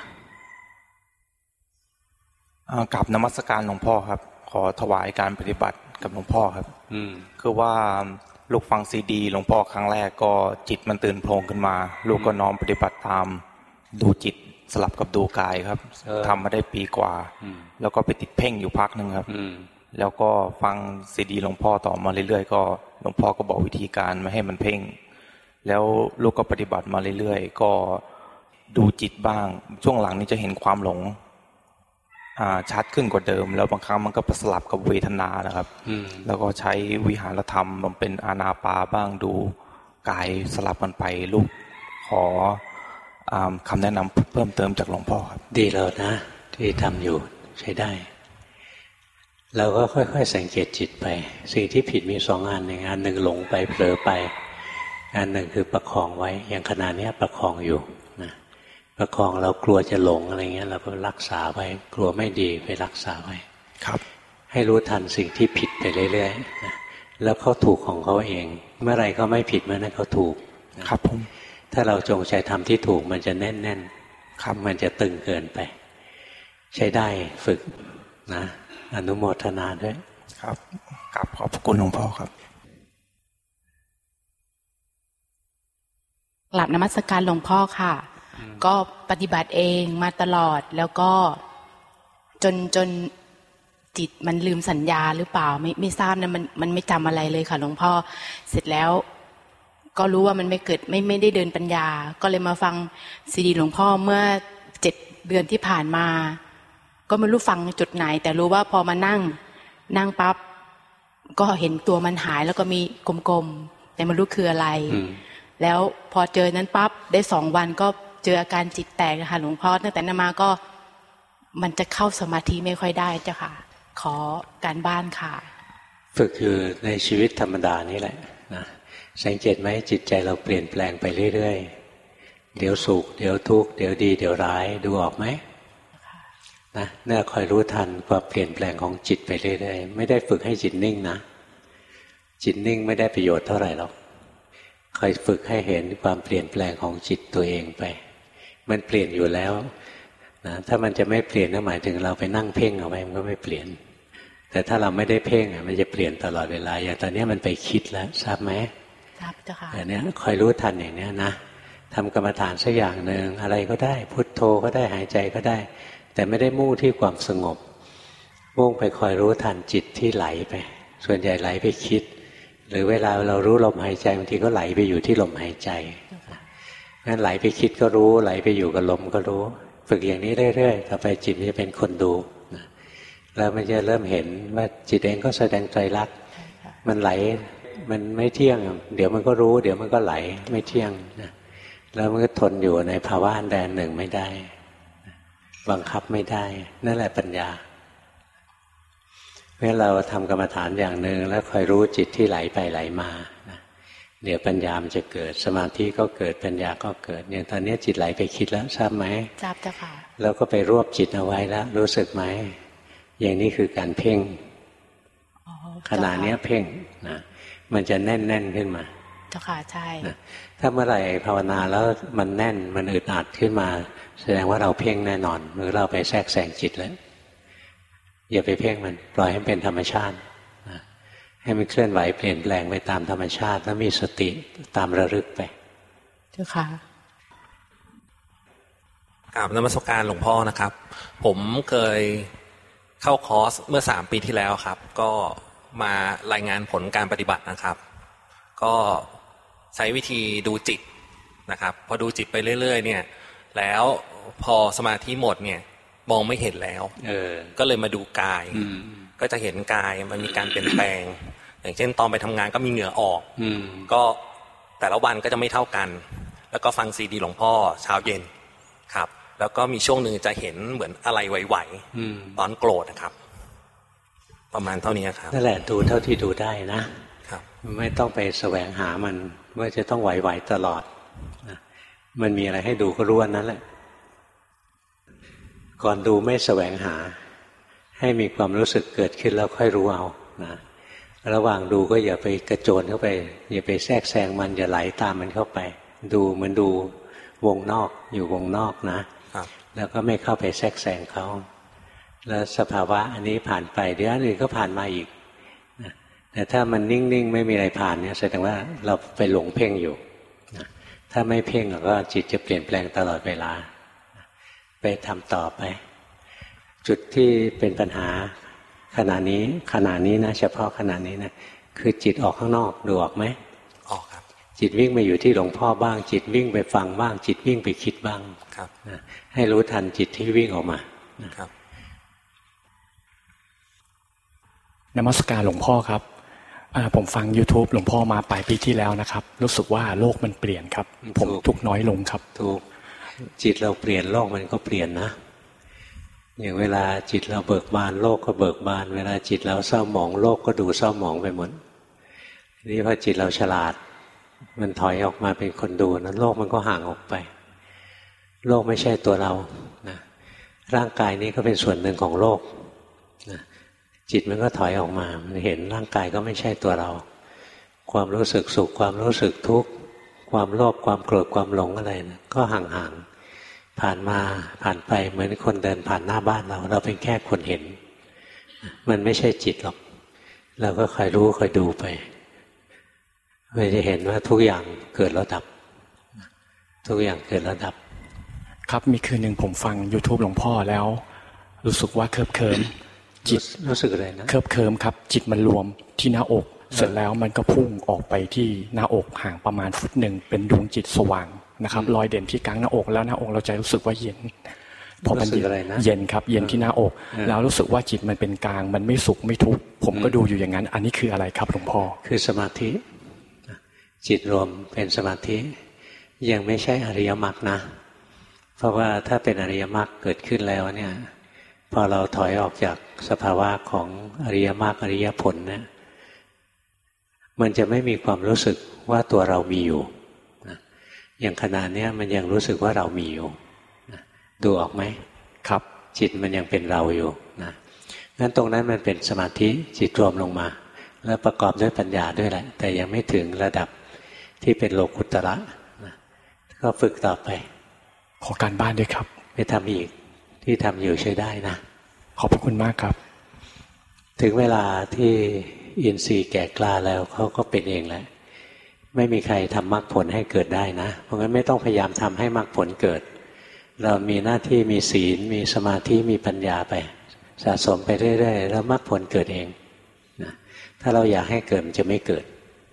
กราบนมัสการหลวงพ่อครับขอถวายการปฏิบัติกับหลวงพ่อครับอืมคือว่าลูกฟังซีดีหลวงพ่อครั้งแรกก็จิตมันตื่นโพลงขึ้นมาลูกก็น้อมปฏิบัติตามดูจิตสลับกับดูกายครับทำมาได้ปีกว่าแล้วก็ไปติดเพ่งอยู่พักนึงครับแล้วก็ฟังซีดีหลวงพ่อต่อมาเรื่อยๆก็หลวงพ่อก็บอกวิธีการไม่ให้มันเพ่งแล้วลูกก็ปฏิบัติมาเรื่อยๆก็ดูจิตบ้างช่วงหลังนี้จะเห็นความหลงชัดขึ้นกว่าเดิมแล้วบางครั้งมันก็สลับกับเวทนานะครับแล้วก็ใช้วิหารธรรมมันเป็นอานาปาบ้างดูกายสลับกันไปลูกขอคำแนะนำเพิ่มเติมจากหลวงพ่อครับดีแล้วนะที่ทำอยู่ใช้ได้เราก็ค่อยๆสังเกตจิตไปสิ่งที่ผิดมีสองอันหนึ่งอันหนึ่งหลงไปเผลอไปอันหนึ่งคือประคองไว้อย่างขณะนี้ประคองอยู่นะประคองเรากลัวจะหลงอะไรเงี้ยเราก็รักษาไว้กลัวไม่ดีไปรักษาไว้ครับให้รู้ทันสิ่งที่ผิดไปเรื่อยๆนะแล้วเขาถูกของเขาเองเมื่อไรเขาไม่ผิดเมื่อนั้นเขาถูกครับผมถ้าเราจงใจทำที่ถูกมันจะแน่นๆครับมันจะตึงเกินไปใช้ได้ฝึกนะอนุโมทนาด้วยครับกราบขอบพระคุณหลวงพ่อครับกราบนมัสการหลวงพ่อค่ะก็ปฏิบัติเองมาตลอดแล้วก็จนจนจิตมันลืมสัญญาหรือเปล่าไม่ไม่ทราบนะมันมันไม่จำอะไรเลยค่ะหลวงพ่อเสร็จแล้วก็รู้ว่ามันไม่เกิดไม่ไม่ได้เดินปัญญาก็เลยมาฟังซีดีหลวงพ่อเมื่อเจ็ดเดือนที่ผ่านมาก็ไม่รู้ฟังจุดไหนแต่รู้ว่าพอมานั่งนั่งปั๊บก็เห็นตัวมันหายแล้วก็มีกลมๆแต่ไม่รู้คืออะไรแล้วพอเจอนั้นปั๊บได้สองวันก็เจออาการจิตแตกค่ะหลวงพ่อตั้งแต่นั้นมาก็มันจะเข้าสมาธิไม่ค่อยได้เจ้าค่ะขอการบ้านค่ะฝึกคือในชีวิตธรรมดานี่แหละนะสังเกตไหมจิตใจเราเปลี่ยนแปลงไปเรื่อยๆเดี๋ยวสุขเดี๋ยวทุกข์เดี๋ยวดีเดี๋ยวร้ายดูออกไหมนะเนี่ยคอยรู้ทันความเปลี่ยนแปลงของจิตไปเรื่อยๆไม่ได้ฝึกให้จิตนิ่งนะจิตนิ่งไม่ได้ประโยชน์เท่าไหร่หรอกคอยฝึกให้เห็นความเปลี่ยนแปลงของจิตตัวเองไปมันเปลี่ยนอยู่แล้วนะถ้ามันจะไม่เปลี่ยนก็หมายถึงเราไปนั่งเพ่งเอาไว้มันก็ไม่เปลี่ยนแต่ถ้าเราไม่ได้เพ่งมันจะเปลี่ยนตลอดเวลาอย่างตอนนี้มันไปคิดแล้วทราบไหมครับเจ้าค่ะแต่เนี้ยคอยรู้ทันอย่างเนี้ยนะทำกรรมฐานสักอย่างหนึ่งอะไรก็ได้พุทโธก็ได้หายใจก็ได้แต่ไม่ได้มุ่งที่ความสงบมุ่งไปคอยรู้ทันจิตที่ไหลไปส่วนใหญ่ไหลไปคิดหรือเวลาเรารู้ลมหายใจบางทีก็ไหลไปอยู่ที่ลมหายใจงั้นไหลไปคิดก็รู้ไหลไปอยู่กับลมก็รู้ฝึกอย่างนี้เรื่อยๆต่อไปจิตมันจะเป็นคนดูนะแล้วมันจะเริ่มเห็นว่าจิตเองก็แสดงไตรลักษณ์มันไหลมันไม่เที่ยงเดี๋ยวมันก็รู้เดี๋ยวมันก็ไหลไม่เที่ยงนะแล้วมันก็ทนอยู่ในภาวะแดนหนึ่งไม่ได้บังคับไม่ได้นั่นแหละปัญญาเมื่อเราทำกรรมฐานอย่างหนึ่งแล้วคอยรู้จิตที่ไหลไปไหลมานะเดี๋ยวปัญญามันจะเกิดสมาธิก็เกิดปัญญาก็เกิดอย่างตอนนี้จิตไหลไปคิดแล้วทราบไหมทราบเจ้าค่ะแล้วก็ไปรวบจิตเอาไว้แล้วรู้สึกไหมอย่างนี้คือการเพ่งขณะนี้เพ่งนะมันจะแน่นแน่นขึ้นมาเจ้าค่ะใช่นะถ้าเมื่อไหร่ภาวนาแล้วมันแน่นมันอึดอัดขึ้นมาแสดงว่าเราเพ่งแน่นอนหรือเราไปแทรกแซงจิตแล้วอย่าไปเพ่งมันปล่อยให้มันเป็นธรรมชาตินะให้มันเคลื่อนไหวเปลี่ยนแปลงไปตามธรรมชาติแล้วมีสติตามระลึกไปเจ้าค่ะกราบนมัสการหลวงพ่อนะครับผมเคยเข้าคอร์สเมื่อสามปีที่แล้วครับก็มารายงานผลการปฏิบัตินะครับก็ใช้วิธีดูจิตนะครับพอดูจิตไปเรื่อยๆเนี่ยแล้วพอสมาธิหมดเนี่ยมองไม่เห็นแล้วเออก็เลยมาดูกายก็จะเห็นกายมันมีการเปลี่ยนแปลงอย่างเช่นตอนไปทำงานก็มีเหงื่อออกก็แต่ละวันก็จะไม่เท่ากันแล้วก็ฟังซีดีหลวงพ่อเช้าเย็นครับแล้วก็มีช่วงหนึ่งจะเห็นเหมือนอะไรไหวๆตอนโกรธนะครับประมาณเท่านี้ครับนั่นแหละดูเท่าที่ดูได้นะครับไม่ต้องไปแสวงหามันว่าจะต้องไหวๆตลอดนะมันมีอะไรให้ดูก็รู้อันนั้นแหละก่อนดูไม่แสวงหาให้มีความรู้สึกเกิดขึ้นแล้วค่อยรู้เอานะระหว่างดูก็อย่าไปกระโจนเข้าไปอย่าไปแทรกแซงมันอย่าไหลตามมันเข้าไปดูเหมือนดูวงนอกอยู่วงนอกนะแล้วก็ไม่เข้าไปแทรกแซงเขาแล้วสภาวะอันนี้ผ่านไปเดี๋ยวอันอื่นก็ผ่านมาอีกนะแต่ถ้ามันนิ่งๆไม่มีอะไรผ่านเนี่ยแสดงว่าเราไปหลงเพ่งอยู่นะถ้าไม่เพ่งก็จิตจะเปลี่ยนแปลงตลอดเวลาไปทำต่อไปจุดที่เป็นปัญหาขณะนี้ขณะนี้นะเฉพาะขณะนี้นะคือจิตออกข้างนอกดูออกไหมออกครับจิตวิ่งไปอยู่ที่หลวงพ่อบ้างจิตวิ่งไปฟังบ้างจิตวิ่งไปคิดบ้างครับนะให้รู้ทันจิตที่วิ่งออกมานะครับนมัสการหลวงพ่อครับผมฟัง YouTube หลวงพ่อมาปลายปีที่แล้วนะครับรู้สึกว่าโลกมันเปลี่ยนครับผมทุกน้อยลงครับถูกจิตเราเปลี่ยนโลกมันก็เปลี่ยนนะอย่างเวลาจิตเราเบิกบานโลกก็เบิกบานเวลาจิตเราเศร้าหมองโลกก็ดูเศร้าหมองไปหมดนี่พอจิตเราฉลาดมันถอยออกมาเป็นคนดูนั้นโลกมันก็ห่างออกไปโลกไม่ใช่ตัวเรานะร่างกายนี้ก็เป็นส่วนหนึ่งของโลกนะจิตมันก็ถอยออกมามันเห็นร่างกายก็ไม่ใช่ตัวเราความรู้สึกสุขความรู้สึกทุกข์ความโลภความโกรธความหลงอะไรนะก็ห่างๆผ่านมาผ่านไปเหมือนคนเดินผ่านหน้าบ้านเราเราเป็นแค่คนเห็นมันไม่ใช่จิตหรอกเราก็คอยรู้คอยดูไปเราจะเห็นว่าทุกอย่างเกิดแล้วดับทุกอย่างเกิดแล้วดับครับมีคืนหนึ่งผมฟัง YouTube หลวงพ่อแล้วรู้สึกว่าเคิบเคิมจิตรู้สึกอะไรนะเคิบเคิมครับจิตมันรวมที่หน้าอกเสร็จแล้วมันก็พุ่งออกไปที่หน้าอกห่างประมาณฟุตหนึ่งเป็นดวงจิตสว่างนะครับลอยเด่นที่กลางหน้าอกแล้วหน้าอกเราจะรู้สึกว่าเย็นพอมันเย็นครับเย็นที่หน้าอกแล้วรู้สึกว่าจิตมันเป็นกลางมันไม่สุขไม่ทุกข์ผมก็ดูอยู่อย่างนั้นอันนี้คืออะไรครับหลวงพ่อคือสมาธิจิตรวมเป็นสมาธิยังไม่ใช่อริยมรรคนะเพราะว่าถ้าเป็นอริยมรรคเกิดขึ้นแล้วเนี่ยพอเราถอยออกจากสภาวะของอริยมรรคอริยผลเนี่ยมันจะไม่มีความรู้สึกว่าตัวเรามีอยู่นะอย่างขณะนี้มันยังรู้สึกว่าเรามีอยู่นะดูออกไหมครับจิตมันยังเป็นเราอยู่นะงั้นตรงนั้นมันเป็นสมาธิจิตรวมลงมาแล้วประกอบด้วยปัญญาด้วยแหละแต่ยังไม่ถึงระดับที่เป็นโลกุตระนะก็ฝึกต่อไปขอการบ้านด้วยครับไปทำอีกที่ทำอยู่ใช้ได้นะขอบพระคุณมากครับถึงเวลาที่อินทรีย์แก่กล้าแล้วเขาก็เป็นเองแหละไม่มีใครทำมรรคผลให้เกิดได้นะเพราะงั้นไม่ต้องพยายามทำให้มรรคผลเกิดเรามีหน้าที่มีศีลมีสมาธิมีปัญญาไปสะสมไปเรื่อยๆแล้วมรรคผลเกิดเองนะถ้าเราอยากให้เกิดมันจะไม่เกิด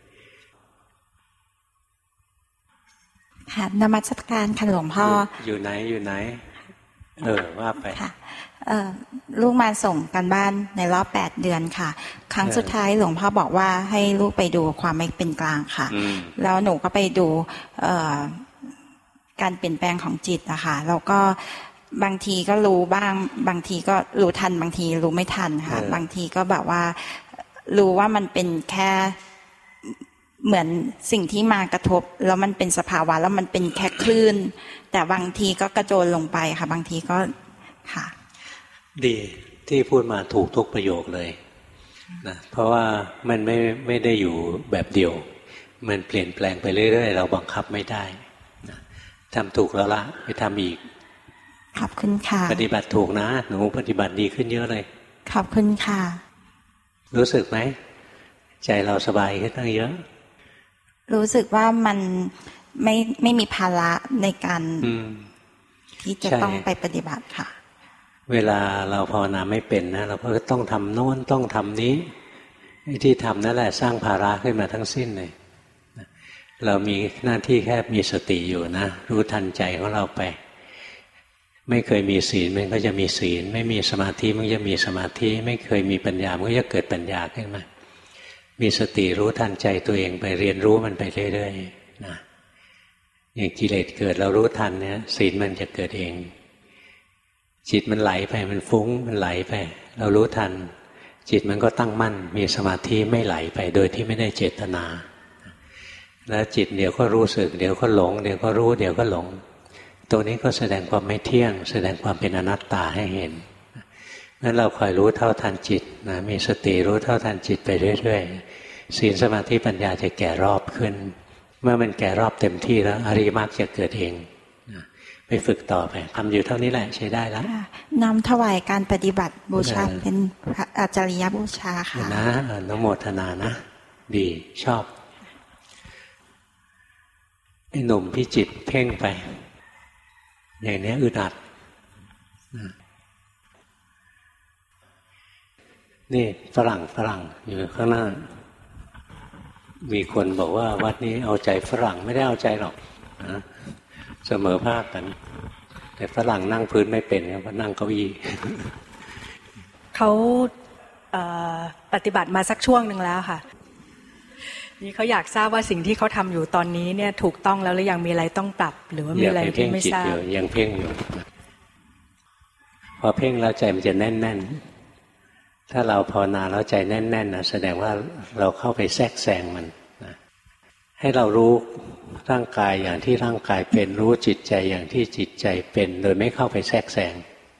ค่ะนมัสการค่ะหลวงพ่ออยู่ไหนอยู่ไหนเออว่าไปค่ะเอ่อลูกมาส่งกันบ้านในรอบแปดเดือนค่ะครั้งสุดท้ายหลวงพ่อบอกว่าให้ลูกไปดูความไม่เป็นกลางค่ะแล้วหนูก็ไปดูเอ่อการเปลี่ยนแปลงของจิตนะคะแล้วก็บางทีก็รู้บ้างบางทีก็รู้ทันบางทีรู้ไม่ทันค่ะบางทีก็แบบว่ารู้ว่ามันเป็นแค่เหมือนสิ่งที่มากระทบแล้วมันเป็นสภาวะแล้วมันเป็นแค่คลื่นแต่บางทีก็กระโจนลงไปค่ะบางทีก็ค่ะดีที่พูดมาถูกทุกประโยคเลยนะเพราะว่ามันไม่ไม่ได้อยู่แบบเดียวมันเปลี่ยนแปลงไปเรื่อยๆเราบังคับไม่ได้นะทำถูกแล้วละไปทำอีกขอบคุณค่ะปฏิบัติถูกนะหนูปฏิบัติดีขึ้นเยอะเลยขอบคุณค่ะรู้สึกไหมใจเราสบายขึ้นตั้งเยอะรู้สึกว่ามันไม่ไม่มีภาระในการที่จะต้องไปปฏิบัติค่ะเวลาเราภาวนาไม่เป็นนะเราก็ต้องทำโน้นต้องทำนี้ที่ทำนั่นแหละสร้างภาระขึ้นมาทั้งสิ้นเลยเรามีหน้าที่แค่มีสติอยู่นะรู้ทันใจของเราไปไม่เคยมีศีลมันก็จะมีศีลไม่มีสมาธิมันจะมีสมาธิไม่เคยมีปัญญามันก็จะเกิดปัญญาขึ้นมามีสติรู้ทันใจตัวเองไปเรียนรู้มันไปเรื่อยๆนะอย่างกิเลสเกิดเรารู้ทันเนี่ยศีลมันจะเกิดเองจิตมันไหลไปมันฟุ้งมันไหลไปเรารู้ทันจิตมันก็ตั้งมั่นมีสมาธิไม่ไหลไปโดยที่ไม่ได้เจตนาแล้วจิตเดี๋ยวก็รู้สึกเดี๋ยวก็หลงเดี๋ยวก็รู้เดี๋ยวก็หลงตัวนี้ก็แสดงความไม่เที่ยงแสดงความเป็นอนัตตาให้เห็นงั้นเราคอยรู้เท่าทันจิตนะมีสติรู้เท่าทันจิตไปเรื่อยๆศีลสมาธิปัญญาจะแก่รอบขึ้นเมื่อมันแก่รอบเต็มที่แล้วอริยมรรคจะเกิดเองนะไปฝึกต่อไปทำอยู่เท่านี้แหละใช้ได้แล้วนำถวายการปฏิบัติบูชาเป็นอาจาริยบูชาค่ะนะอนุโมทนานะดีชอบไอ้หนุ่มพิจิตรเพ่งไปอย่างนี้อึดอัดนี่ฝรั่งฝรั่งอยู่ข้างหน้ามีคนบอกว่าวัดนี้เอาใจฝรั่งไม่ได้เอาใจหรอกนะเสมอภาคกันแต่ฝรั่งนั่งพื้นไม่เป็นเพราะนั่งเก้าอี้เขาปฏิบัติมาสักช่วงหนึ่งแล้วค่ะนี่เขาอยากทราบว่าสิ่งที่เขาทำอยู่ตอนนี้เนี่ยถูกต้องแล้วหรือยังมีอะไรต้องปรับหรือว่ามีอะไรที่ไม่ทราบยังเพ่งอยู่พอเพ่งแล้วใจมันจะแน่นๆถ้าเราภาวนาแล้วใจแน่นๆนะแสดงว่าเราเข้าไปแทรกแซงมันนะให้เรารู้ร่างกายอย่างที่ร่างกายเป็นรู้จิตใจอย่างที่จิตใจเป็นโดยไม่เข้าไปแทรกแซง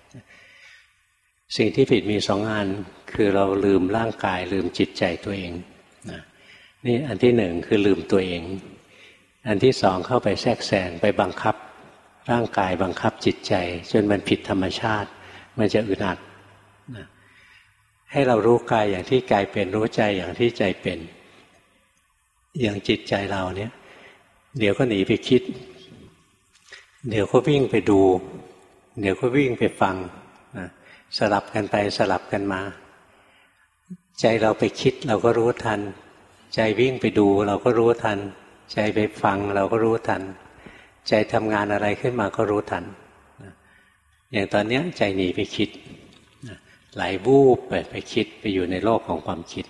สิ่งที่ผิดมีสองอันคือเราลืมร่างกายลืมจิตใจตัวเองนะนี่อันที่หนึ่งคือลืมตัวเองอันที่สองเข้าไปแทรกแซงไปบังคับร่างกายบังคับจิตใจจนมันผิดธรรมชาติมันจะอึดอัดนะให้เรารู้กายอย่างที่กายเป็นรู้ใจอย่างที่ใจเป็นอย่างจิตใจเราเนี่ยเดี๋ยวก็หนีไปคิดเดี๋ยวก็วิ่งไปดูเดี๋ยวก็วิ่งไปฟังนะสลับกันไปสลับกันมาใจเราไปคิดเราก็รู้ทันใจวิ่งไปดูเราก็รู้ทันใจไปฟังเราก็รู้ทันใจทำงานอะไรขึ้นมาก็รู้ทันอย่างตอนนี้ใจหนีไปคิดไหลวูบไปไปคิดไปอยู่ในโลกของความคิด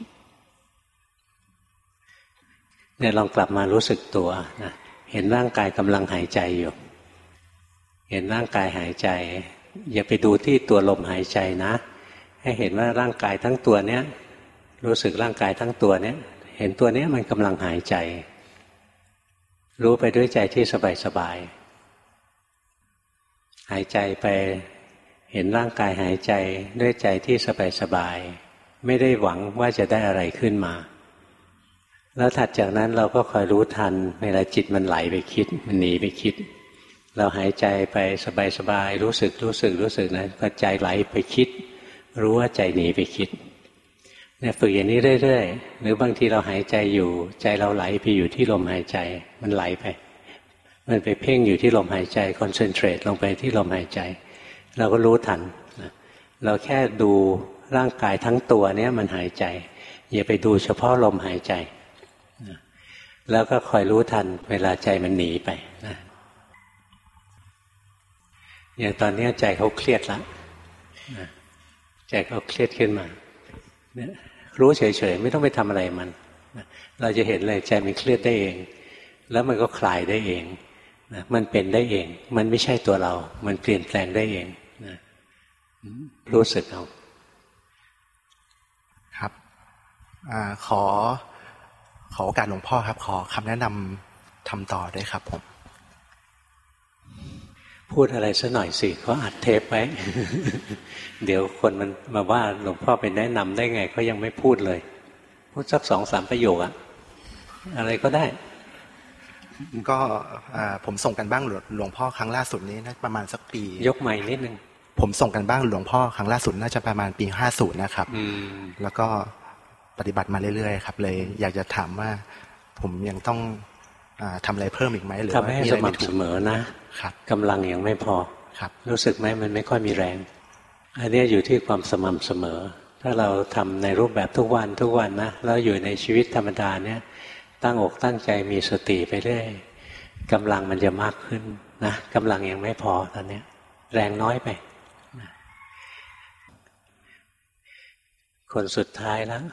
เนี่ยลองกลับมารู้สึกตัวนะเห็นร่างกายกำลังหายใจอยู่เห็นร่างกายหายใจอย่าไปดูที่ตัวลมหายใจนะให้เห็นว่าร่างกายทั้งตัวเนี้ยรู้สึกร่างกายทั้งตัวเนี้ยเห็นตัวเนี้ยมันกำลังหายใจรู้ไปด้วยใจที่สบายๆหายใจไปเห็นร่างกายหายใจด้วยใจที่สบายๆไม่ได้หวังว่าจะได้อะไรขึ้นมาแล้วถัดจากนั้นเราก็คอยรู้ทันเวลาจิตมันไหลไปคิดมันหนีไปคิดเราหายใจไปสบายๆรู้สึกรู้สึกรู้สึกนะพอใจไหลไปคิดรู้ว่าใจหนีไปคิดเนี่ยฝึกอย่างนี้เรื่อยๆหรือบางทีเราหายใจอยู่ใจเราไหลไปอยู่ที่ลมหายใจมันไหลไปมันไปเพ่งอยู่ที่ลมหายใจคอนเซนเทรตลงไปที่ลมหายใจเราก็รู้ทันเราแค่ดูร่างกายทั้งตัวเนี้ยมันหายใจอย่าไปดูเฉพาะลมหายใจแล้วก็คอยรู้ทันเวลาใจมันหนีไปนะอย่างตอนนี้ใจเขาเครียดแล้วใจเขาเครียดขึ้นมาเนี่ยรู้เฉยๆไม่ต้องไปทำอะไรมันเราจะเห็นเลยใจมันเครียดได้เองแล้วมันก็คลายได้เองนะมันเป็นได้เองมันไม่ใช่ตัวเรามันเปลี่ยนแปลงได้เองนะรู้สึกเอาครับอ่าขอขอโอกาสหลวงพ่อครับขอคำแนะนำทำต่อด้วยครับผมพูดอะไรสักหน่อยสิเขาอัดเทปไว้ เดี๋ยวคนมันมาว่าหลวงพ่อไปแนะนำได้ไงเขายังไม่พูดเลยพูดสักสองสามประโยคอะอะไรก็ได้ก็ผมส่งกันบ้างหลวงพ่อครั้งล่าสุดนี้น่าประมาณสักปียกไมค์นิดนึงผมส่งกันบ้างหลวงพ่อครั้งล่าสุดน่าจะประมาณปีห้าสิบนะครับแล้วก็ปฏิบัติมาเรื่อยๆครับเลยอยากจะถามว่าผมยังต้องทำอะไรเพิ่มอีกไหมหรือว่ามีอะไรไม่ถูกเสมอนะกำลังยังไม่พอรู้สึกไหมมันไม่ค่อยมีแรงอันนี้อยู่ที่ความสม่ำเสมอถ้าเราทำในรูปแบบทุกวันทุกวันนะแล้วอยู่ในชีวิตธรรมดาเนี่ยตั้งอกตั้งใจมีสติไปเรื่อยกำลังมันจะมากขึ้นนะกำลังยังไม่พอตอนนี้แรงน้อยไปคนสุดท้ายแล้ว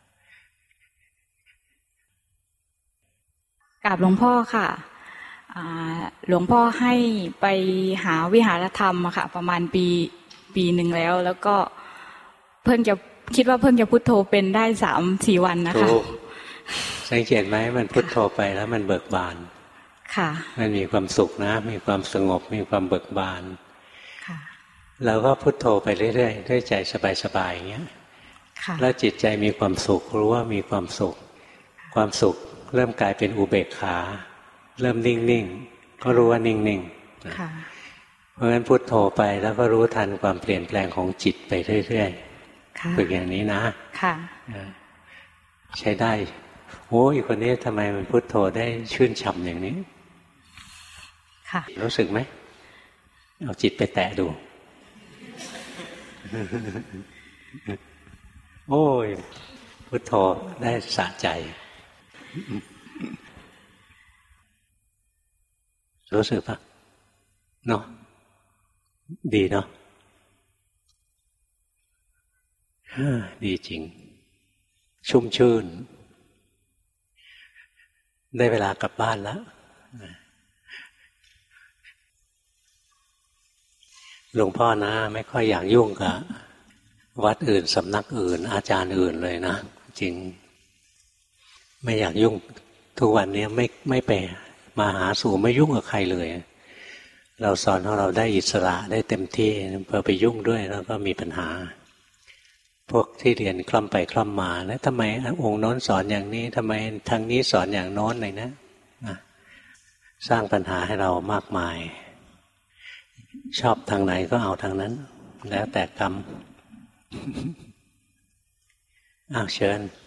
กราบหลวงพ่อค่ะหลวงพ่อให้ไปหาวิหารธรรมค่ะประมาณปีปีหนึ่งแล้วแล้วก็เพิ่งจะคิดว่าเพิ่งจะพุทโธเป็นได้สามสี่วันนะคะสังเกตไหมมันพุทโธไปแล้วมันเบิกบานค่ะมันมีความสุขนะมีความสงบมีความเบิกบานค่ะเราก็พุทโธไปเรื่อยๆด้วยใจสบายๆอย่างเงี้ยแล้วจิตใจมีความสุขรู้ว่ามีความสุขความสุขเริ่มกลายเป็นอุเบกขาเริ่มนิ่งๆก็รู้ว่านิ่งๆเพราะฉะนั้นพุทโธไปแล้วก็รู้ทันความเปลี่ยนแปลงของจิตไปเรื่อยๆฝึกอย่างนี้นะใช้ได้โอ้ยคนนี้ทำไมมันพุทโธได้ชื่นฉ่ำอย่างนี้รู้สึกไหมเอาจิตไปแตะดูโอ้ยพุทโธได้สะใจรู้สึกปะเนาะดีเนาะดีจริงชุ่มชื่นได้เวลากลับบ้านแล้วหลวงพ่อนะไม่ค่อยอยากยุ่งกับวัดอื่นสำนักอื่นอาจารย์อื่นเลยนะจริงไม่อยากยุ่งทุกวันนี้ไม่ไม่ไปมาหาสู่ไม่ยุ่งกับใครเลยเราสอนของเราได้อิสระได้เต็มที่พอไปยุ่งด้วยแล้วก็มีปัญหาพวกที่เรียนคล่ำไปคล่ำมาแล้วทำไมองค์โน้นสอนอย่างนี้ทำไมทางนี้สอนอย่างโน้นเลยนะสร้างปัญหาให้เรามากมายชอบทางไหนก็เอาทางนั้นแล้วแต่กรรมอ้าวเชิญ